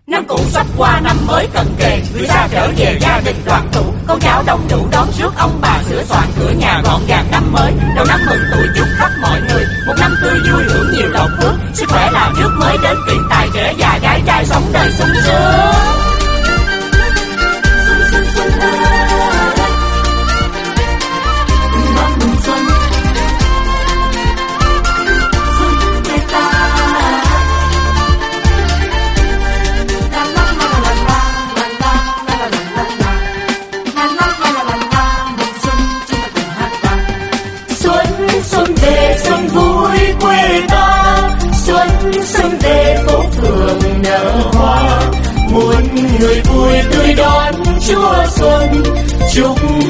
Năm cũ sắp qua năm mới cận kề, người xa trở về gia đình đoàn tụ, con cháu đông đủ đón rước ông bà, sửa soạn cửa nhà gọn gàng năm mới. Đầu năm mừng tuổi chúc khắp mọi người một năm tươi vui, hưởng nhiều lộc phước, sức khỏe là trước mới đến, tiền tài trẻ già gái trai sống đời sung sướng. Xuân về xuân vui quê ta, xuân về phố phường nở hoa, muôn người vui tươi đón Chúa xuân chúc